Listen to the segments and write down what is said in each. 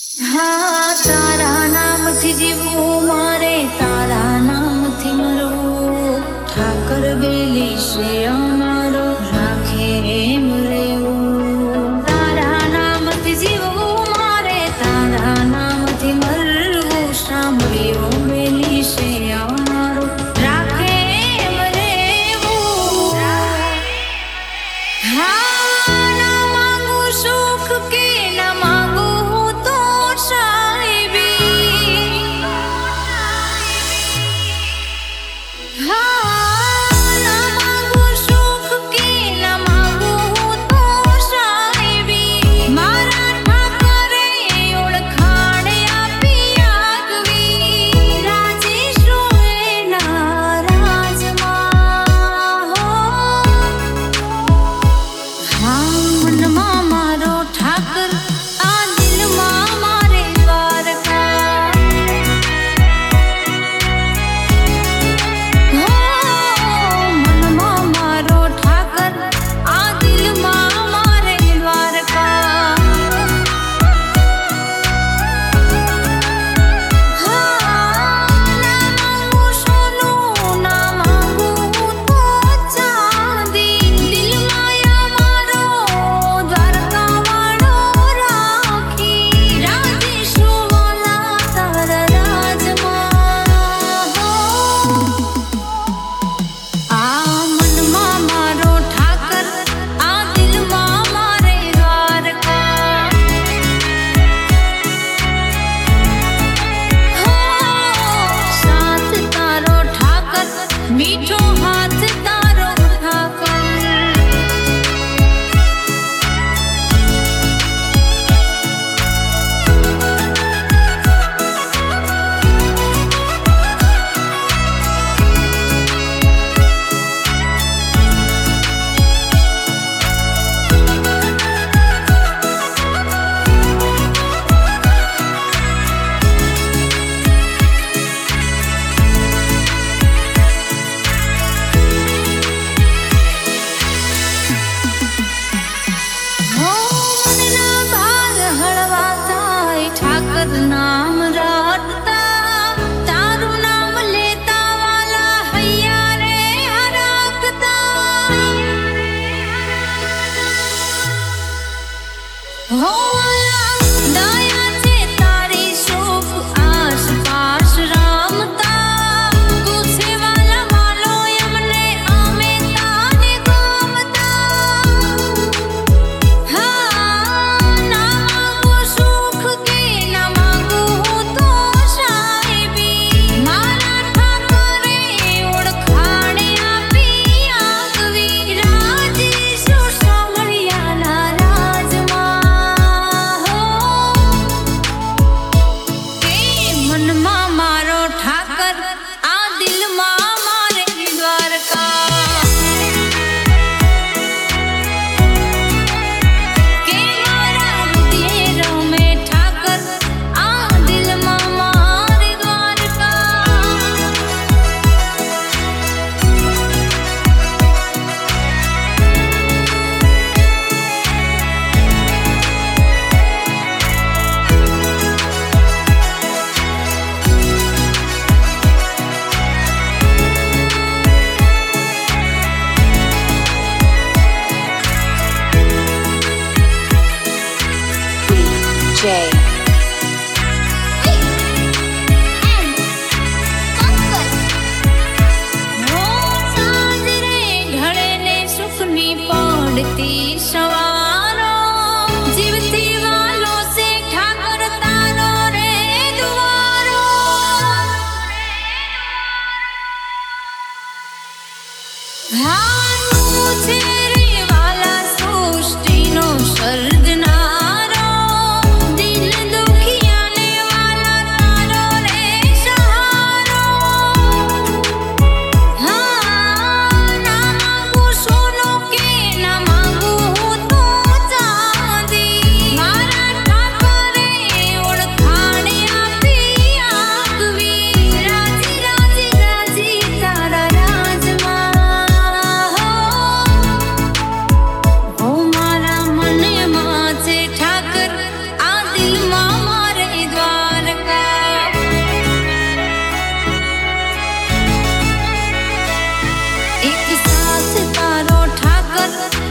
હા તારા નામથી જીવવું મારે તારા નામથી મરવું ઠાકર બેલી છે અમારો રાખે એમ રહેવું તારા નામથી જીવવું મારે તારા નામથી મરવું સાંભળ્યો બેલી છે અમારો રાખે એમ રહેવું હા ના માંગુ સુખ કે ના માંગુ નામ રાખતા તારું નામ લેતા વાલા હૈયા રે હરાકતા હો દયા છે તારી સુખ આસપાસ રામતા તું છે વાલા વાલો અમને અમે તારે ગમતા હા ના માંગુ સુખ કે J. સવારો જીવતી વાલો સે ઠાકર તારો રે દ્વારો હાનું છે રે વાલા સૃષ્ટિનો સર્જનારો દિલ દુખિયાને વાલા તારો રે સહારો હા ના માંગુ સોનો કે ના માંગુ તો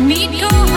મીઠો